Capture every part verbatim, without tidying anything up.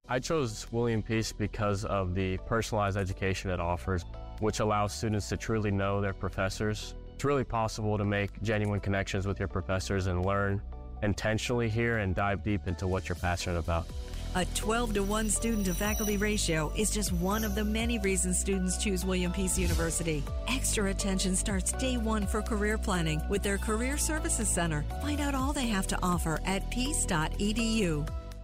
I chose William Peace because of the personalized education it offers, which allows students to truly know their professors. It's really possible to make genuine connections with your professors and learn intentionally here and dive deep into what you're passionate about. A twelve to one student to faculty ratio is just one of the many reasons students choose William Peace University. Extra attention starts day one for career planning with their Career Services Center. Find out all they have to offer at peace dot e d u.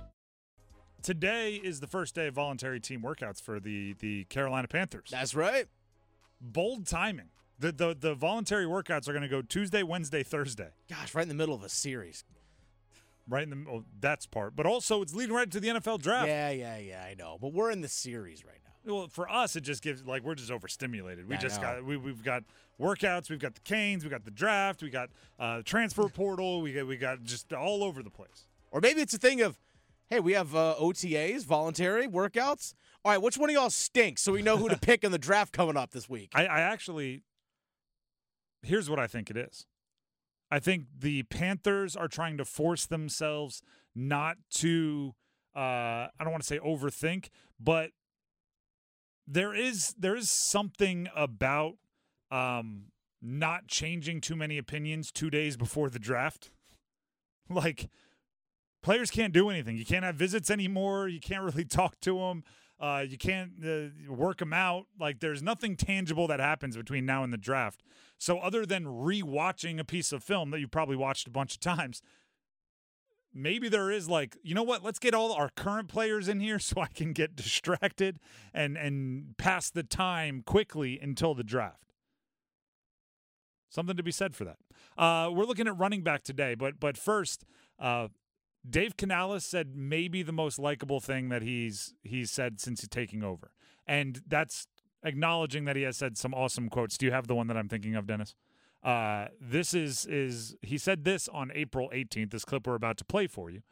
Today is the first day of voluntary team workouts for the, the Carolina Panthers. That's right. Bold timing. The the, the voluntary workouts are going to go Tuesday, Wednesday, Thursday. Gosh, right in the middle of a series. Right in the oh, that's part, but also it's leading right to the N F L draft. Yeah, yeah, yeah, I know. But we're in the series right now. Well, for us, it just gives like we're just overstimulated. We I just know. got we we've got workouts, we've got the Canes, we got the draft, we got uh, transfer portal, we got we got just all over the place. Or maybe it's a thing of, hey, we have uh, O T As, voluntary workouts. All right, which one of y'all stinks so we know who to pick in the draft coming up this week? I, I actually, here's what I think it is. I think the Panthers are trying to force themselves not to, uh, I don't want to say overthink, but there is there is something about um, not changing too many opinions two days before the draft. Like, players can't do anything. You can't have visits anymore. You can't really talk to them. Uh, you can't uh, work them out. Like, there's nothing tangible that happens between now and the draft. So other than re-watching a piece of film that you probably watched a bunch of times, maybe there is like, you know what, let's get all our current players in here so I can get distracted and, and pass the time quickly until the draft. Something to be said for that. Uh, we're looking at running back today, but but first, uh, Dave Canales said maybe the most likable thing that he's he's said since he's taking over. And that's acknowledging that he has said some awesome quotes. Do you have the one that I'm thinking of, Dennis? Uh, this is is he said this on April eighteenth, this clip we're about to play for you.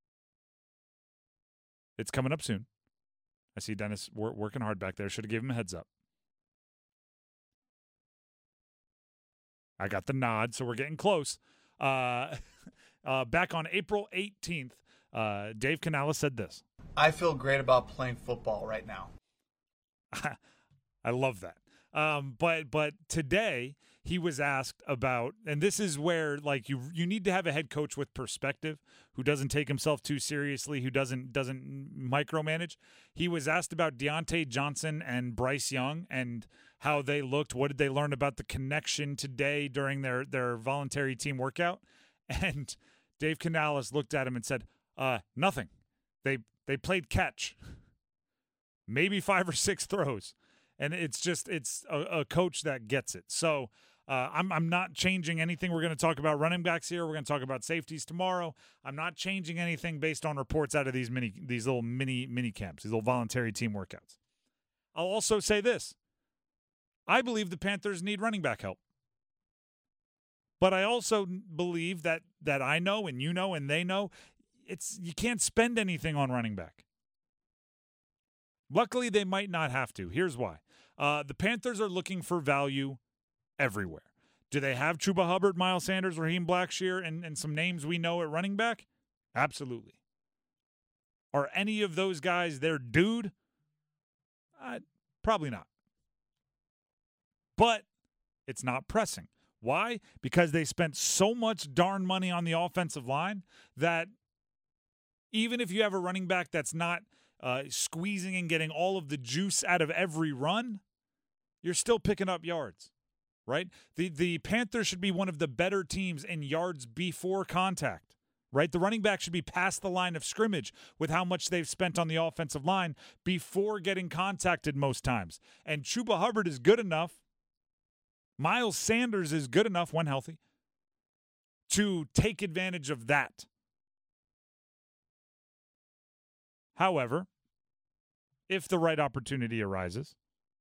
It's coming up soon. I see Dennis wor- working hard back there. Should have given him a heads up. I got the nod, so we're getting close. Uh, uh, back on April eighteenth, uh, Dave Canales said this. I feel great about playing football right now. I love that. Um, but but today he was asked about, and this is where like you you need to have a head coach with perspective who doesn't take himself too seriously, who doesn't doesn't micromanage. He was asked about Deontay Johnson and Bryce Young and how they looked. What did they learn about the connection today during their their voluntary team workout? And Dave Canales looked at him and said, uh, nothing. They they played catch. Maybe five or six throws. And it's just, it's a, a coach that gets it. So uh, I'm I'm not changing anything. We're going to talk about running backs here. We're going to talk about safeties tomorrow. I'm not changing anything based on reports out of these mini, these little mini mini camps, these little voluntary team workouts. I'll also say this. I believe the Panthers need running back help. But I also believe that that I know and you know and they know it's you can't spend anything on running back. Luckily, they might not have to. Here's why. Uh, the Panthers are looking for value everywhere. Do they have Chuba Hubbard, Miles Sanders, Raheem Blackshear, and, and some names we know at running back? Absolutely. Are any of those guys their dude? Uh, probably not. But it's not pressing. Why? Because they spent so much darn money on the offensive line that even if you have a running back that's not uh, squeezing and getting all of the juice out of every run, you're still picking up yards, right? The the Panthers should be one of the better teams in yards before contact, right? The running back should be past the line of scrimmage with how much they've spent on the offensive line before getting contacted most times. And Chuba Hubbard is good enough. Miles Sanders is good enough when healthy to take advantage of that. However, if the right opportunity arises,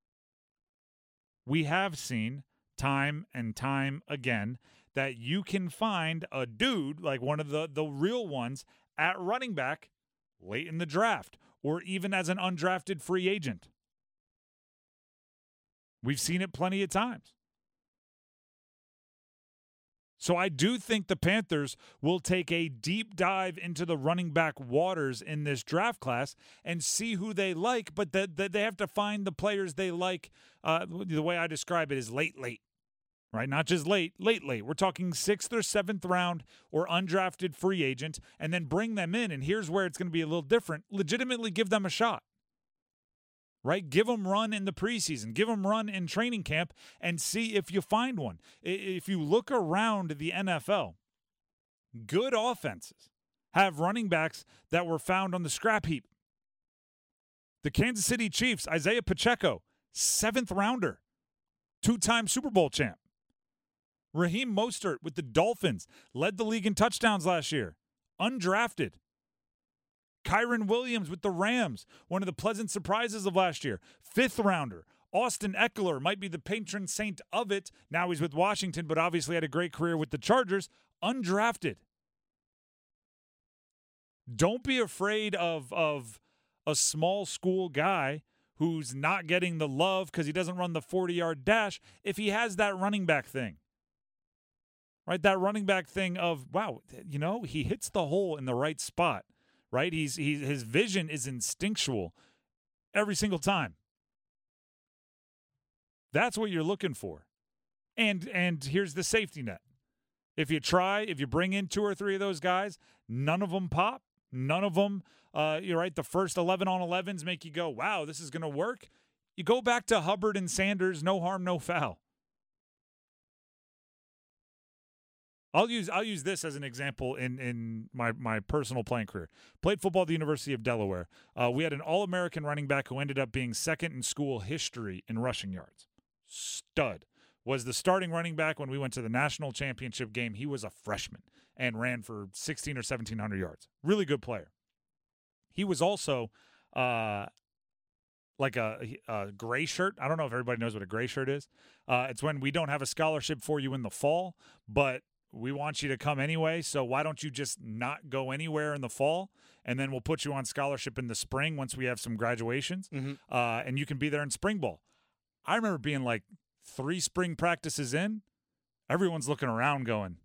we have seen time and time again that you can find a dude, like one of the, the real ones, at running back late in the draft or even as an undrafted free agent. We've seen it plenty of times. So I do think the Panthers will take a deep dive into the running back waters in this draft class and see who they like, but that the, they have to find the players they like. Uh, the way I describe it is late, late, right? Not just late, late, late. We're talking sixth or seventh round or undrafted free agent, and then bring them in. And here's where it's going to be a little different. Legitimately give them a shot. Right? Give them run in the preseason. Give them run in training camp and see if you find one. If you look around the N F L, good offenses have running backs that were found on the scrap heap. The Kansas City Chiefs, Isaiah Pacheco, seventh rounder, two-time Super Bowl champ. Raheem Mostert with the Dolphins, led the league in touchdowns last year, undrafted. Kyron Williams with the Rams, one of the pleasant surprises of last year. Fifth rounder. Austin Eckler might be the patron saint of it. Now he's with Washington, but obviously had a great career with the Chargers. Undrafted. Don't be afraid of, of a small school guy who's not getting the love because he doesn't run the forty-yard dash if he has that running back thing. Right? That running back thing of, wow, you know, he hits the hole in the right spot. Right? He's, he's his vision is instinctual every single time. That's what you're looking for. And and here's the safety net. If you try, if you bring in two or three of those guys, none of them pop. None of them, uh, you're right, the first eleven on elevens make you go, wow, this is going to work. You go back to Hubbard and Sanders, no harm, no foul. I'll use I'll use this as an example in, in my, my personal playing career. Played football at the University of Delaware. Uh, we had an All-American running back who ended up being second in school history in rushing yards. Stud. Was the starting running back when we went to the national championship game. He was a freshman and ran for sixteen or seventeen hundred yards. Really good player. He was also uh, like a, a gray shirt. I don't know if everybody knows what a gray shirt is. Uh, it's when we don't have a scholarship for you in the fall, but we want you to come anyway, so why don't you just not go anywhere in the fall, and then we'll put you on scholarship in the spring once we have some graduations, mm-hmm. uh, and you can be there in spring ball. I remember being like three spring practices in, everyone's looking around going,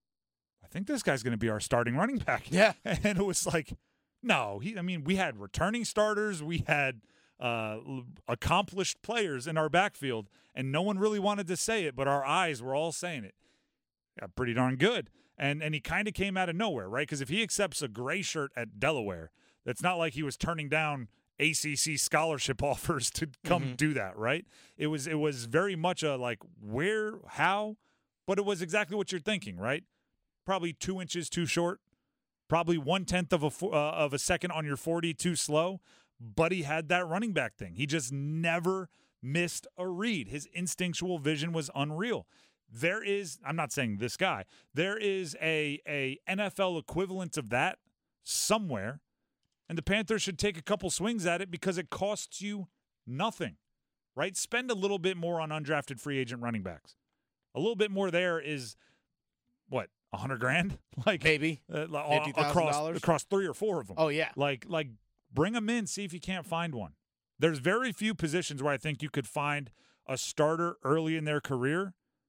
I think this guy's going to be our starting running back. Yeah. And it was like, no. He, I mean, we had returning starters. We had uh, accomplished players in our backfield, and no one really wanted to say it, but our eyes were all saying it. Yeah, pretty darn good. And and he kind of came out of nowhere, right? Because if he accepts a gray shirt at Delaware, it's not like he was turning down A C C scholarship offers to come mm-hmm. do that, right? It was it was very much a like where, how, but it was exactly what you're thinking, right? Probably two inches too short, probably one-tenth of a, uh, of a second on your forty too slow, but he had that running back thing. He just never missed a read. His instinctual vision was unreal. There is, I'm not saying this guy, there is a, a N F L equivalent of that somewhere, and the Panthers should take a couple swings at it because it costs you nothing, right? Spend a little bit more on undrafted free agent running backs. A little bit more there is, what, a hundred grand? Like maybe uh, across across three or four of them. Oh yeah, like like bring them in, see if you can't find one. There's very few positions where I think you could find a starter early in their career,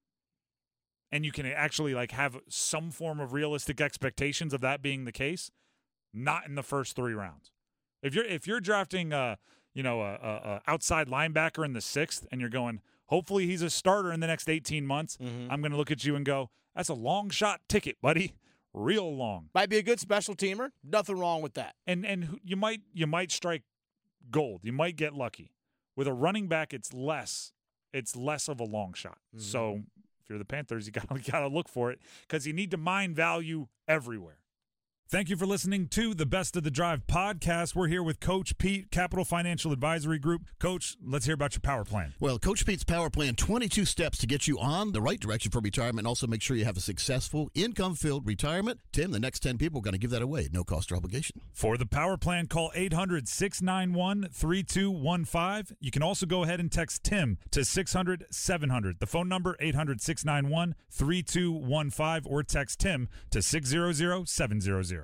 and you can actually like have some form of realistic expectations of that being the case. Not in the first three rounds. If you're if you're drafting uh you know a, a, a outside linebacker in the sixth, and you're going, hopefully he's a starter in the next eighteen months, mm-hmm. I'm going to look at you and go, that's a long shot ticket, buddy, real long. Might be a good special teamer. Nothing wrong with that. And and you might you might strike gold. You might get lucky. With a running back, it's less. It's less of a long shot. Mm-hmm. So if you're the Panthers, you got you got to look for it because you need to mine value everywhere. Thank you for listening to the Best of the Drive podcast. We're here with Coach Pete, Capital Financial Advisory Group. Coach, let's hear about your power plan. Well, Coach Pete's power plan, twenty-two steps to get you on the right direction for retirement and also make sure you have a successful, income-filled retirement. Tim, the next ten people are going to give that away. No cost or obligation. For the power plan, call eight hundred, six nine one, three two one five. You can also go ahead and text Tim to six hundred, seven hundred. The phone number, eight hundred, six nine one, three two one five, or text Tim to six hundred, seven hundred.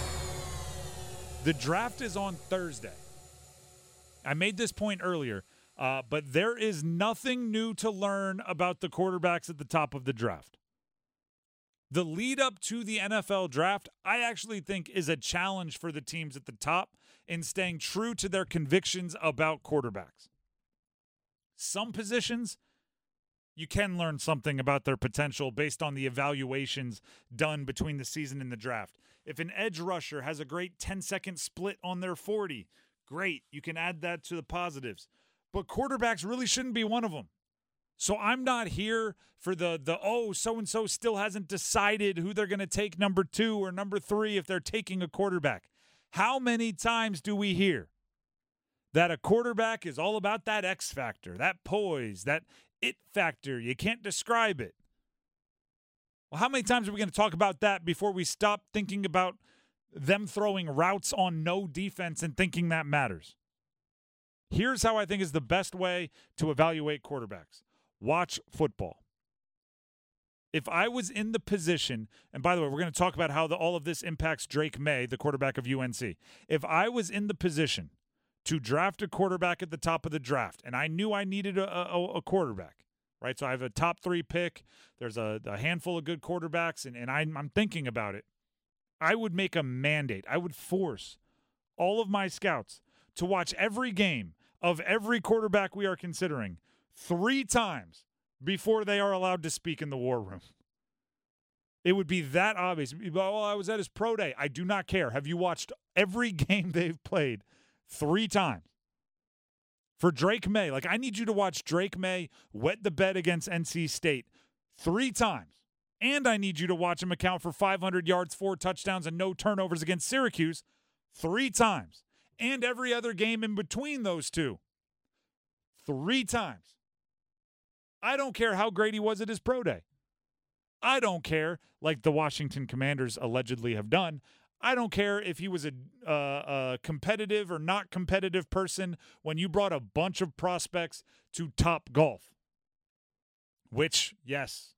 The draft is on Thursday. I made this point earlier. Uh, but there is nothing new to learn about the quarterbacks at the top of the draft. The lead up to the N F L draft, I actually think, is a challenge for the teams at the top in staying true to their convictions about quarterbacks. Some positions, you can learn something about their potential based on the evaluations done between the season and the draft. If an edge rusher has a great ten-second split on their forty, great. You can add that to the positives. But quarterbacks really shouldn't be one of them. So I'm not here for the, the oh, so-and-so still hasn't decided who they're going to take number two or number three if they're taking a quarterback. How many times do we hear that a quarterback is all about that X factor, that poise, that it factor? You can't describe it. Well, how many times are we going to talk about that before we stop thinking about them throwing routes on no defense and thinking that matters? Here's how I think is the best way to evaluate quarterbacks. Watch football. If I was in the position, and by the way, we're going to talk about how the, all of this impacts Drake May, the quarterback of U N C. If I was in the position to draft a quarterback at the top of the draft, and I knew I needed a, a, a quarterback, right? So I have a top three pick. There's a, a handful of good quarterbacks, and, and I'm, I'm thinking about it. I would make a mandate. I would force all of my scouts to watch every game of every quarterback we are considering three times before they are allowed to speak in the war room. It would be that obvious. Well, I was at his pro day. I do not care. Have you watched every game they've played three times? For Drake May, like I need you to watch Drake May wet the bed against N C State three times. And I need you to watch him account for five hundred yards, four touchdowns, and no turnovers against Syracuse three times. And every other game in between those two. Three times. I don't care how great he was at his pro day. I don't care, like the Washington Commanders allegedly have done, I don't care if he was a, uh, a competitive or not competitive person when you brought a bunch of prospects to Top Golf. Which, yes,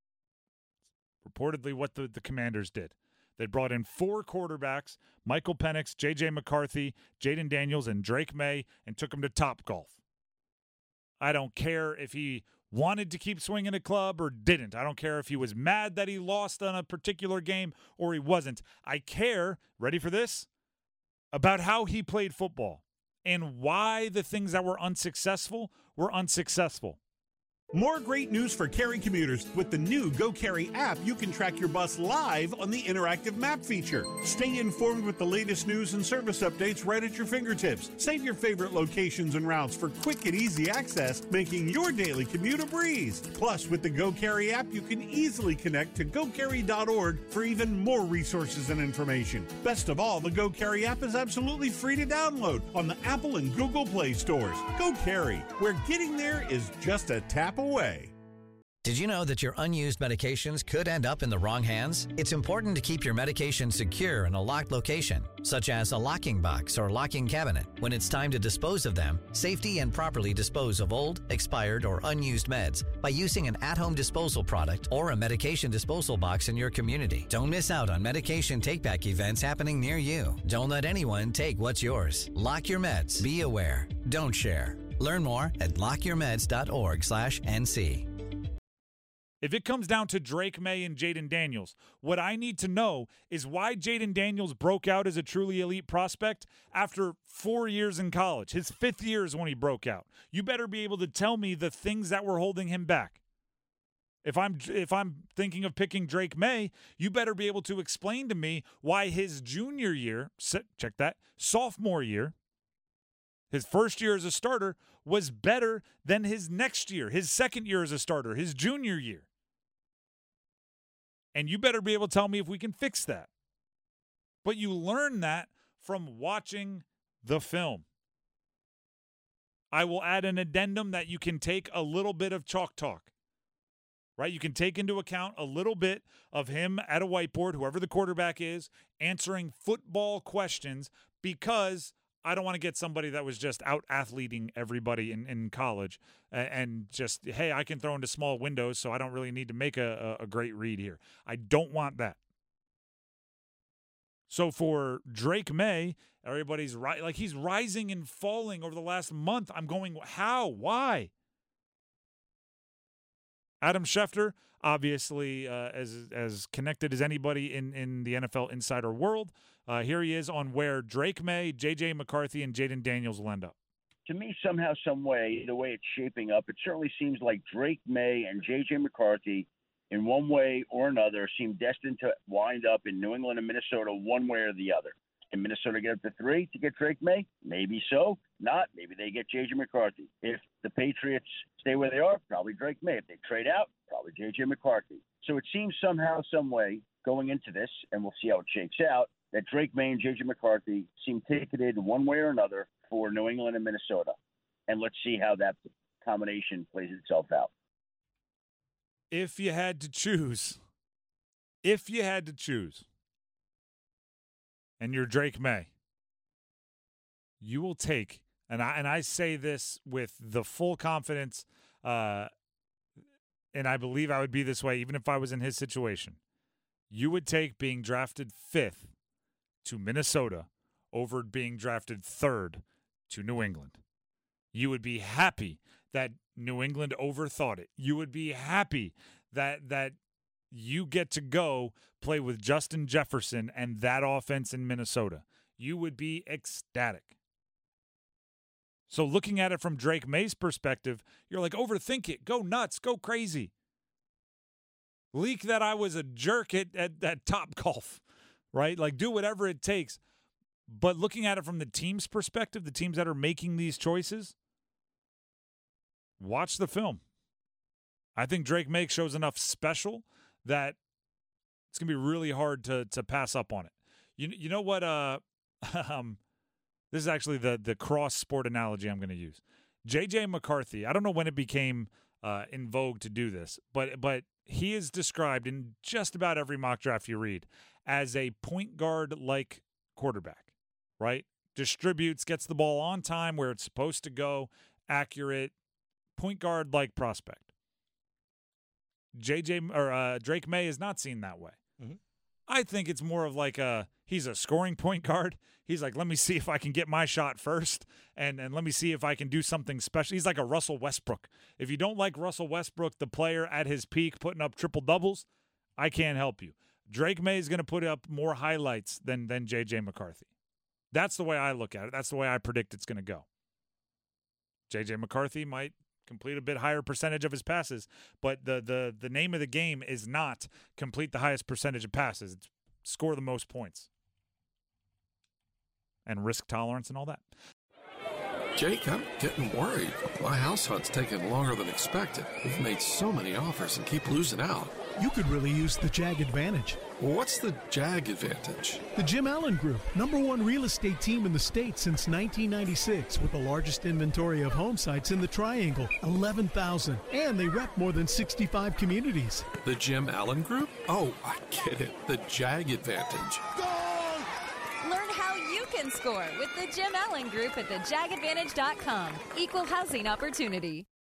reportedly what the, the Commanders did. They brought in four quarterbacks, Michael Penix, J J McCarthy, Jaden Daniels, and Drake May, and took them to Top Golf. I don't care if he wanted to keep swinging a club or didn't. I don't care if he was mad that he lost on a particular game or he wasn't. I care, ready for this, about how he played football and why the things that were unsuccessful were unsuccessful. More great news for Cary commuters. With the new GoCarry app, you can track your bus live on the interactive map feature. Stay informed with the latest news and service updates right at your fingertips. Save your favorite locations and routes for quick and easy access, making your daily commute a breeze. Plus, with the GoCarry app, you can easily connect to go carry dot org for even more resources and information. Best of all, the GoCarry app is absolutely free to download on the Apple and Google Play stores. GoCarry, where getting there is just a tap away. Did you know that your unused medications could end up in the wrong hands? It's important to keep your medication secure in a locked location, such as a locking box or locking cabinet. When it's time to dispose of them, safety and properly dispose of old, expired, or unused meds by using an at-home disposal product or a medication disposal box in your community. Don't miss out on medication take-back events happening near you. Don't let anyone take what's yours. Lock your meds. Be aware. Don't share. Learn more at lock your meds dot org slash N C. If it comes down to Drake May and Jaden Daniels, what I need to know is why Jaden Daniels broke out as a truly elite prospect after four years in college. His fifth year is when he broke out. You better be able to tell me the things that were holding him back. If I'm if I'm thinking of picking Drake May, you better be able to explain to me why his junior year, check that, sophomore year, his first year as a starter was better than his next year, his second year as a starter, his junior year. And you better be able to tell me if we can fix that. But you learn that from watching the film. I will add an addendum that you can take a little bit of chalk talk, right? You can take into account a little bit of him at a whiteboard, whoever the quarterback is, answering football questions, because I don't want to get somebody that was just out athleting everybody in, in college and, and just, hey, I can throw into small windows, so I don't really need to make a, a, a great read here. I don't want that. So for Drake May, everybody's right, like he's rising and falling over the last month. I'm going, how? Why? Adam Schefter, obviously uh, as as connected as anybody in, in the N F L insider world. Uh, here he is on where Drake May, J J McCarthy, and Jaden Daniels will end up. To me, somehow, some way, the way it's shaping up, it certainly seems like Drake May and J J McCarthy, in one way or another, seem destined to wind up in New England and Minnesota one way or the other. Can Minnesota get up to three to get Drake May? Maybe so. Not. Maybe they get J J McCarthy. If the Patriots stay where they are, probably Drake May. If they trade out, probably J J McCarthy. So it seems somehow, some way, going into this, and we'll see how it shakes out, that Drake May and J J McCarthy seem ticketed one way or another for New England and Minnesota. And let's see how that combination plays itself out. If you had to choose, if you had to choose, and you're Drake May, you will take, and I and I say this with the full confidence, uh, and I believe I would be this way even if I was in his situation, you would take being drafted fifth to Minnesota over being drafted third to New England. You would be happy that New England overthought it. You would be happy that that you get to go play with Justin Jefferson and that offense in Minnesota. You would be ecstatic. So looking at it from Drake May's perspective, you're like, overthink it. Go nuts. Go crazy. Leak that I was a jerk at, at, at Topgolf, right? Like, do whatever it takes. But looking at it from the team's perspective, the teams that are making these choices, watch the film. I think Drake May shows enough special that it's going to be really hard to to pass up on it. You you know what? Uh, um, this is actually the, the cross-sport analogy I'm going to use. J J McCarthy, I don't know when it became uh, in vogue to do this, but but he is described in just about every mock draft you read as a point guard-like quarterback, right? Distributes, gets the ball on time where it's supposed to go, accurate, point guard-like prospect. J J or uh, Drake May is not seen that way. Mm-hmm. I think it's more of like a he's a scoring point guard. He's like, let me see if I can get my shot first, and and let me see if I can do something special. He's like a Russell Westbrook. If you don't like Russell Westbrook, the player at his peak putting up triple doubles, I can't help you. Drake May is going to put up more highlights than than J J McCarthy. That's the way I look at it. That's the way I predict it's going to go. J J McCarthy might complete a bit higher percentage of his passes, but the the the name of the game is not complete the highest percentage of passes. It's score the most points. And risk tolerance and all that. Jake, I'm getting worried. My house hunt's taking longer than expected. We've made so many offers and keep losing out. You could really use the Jag Advantage. Well, what's the Jag Advantage? The Jim Allen Group, number one real estate team in the state since nineteen ninety-six, with the largest inventory of home sites in the Triangle, eleven thousand. And they rep more than sixty-five communities. The Jim Allen Group? Oh, I get it. The Jag Advantage. Learn how you can score with the Jim Allen Group at the jag advantage dot com. Equal housing opportunity.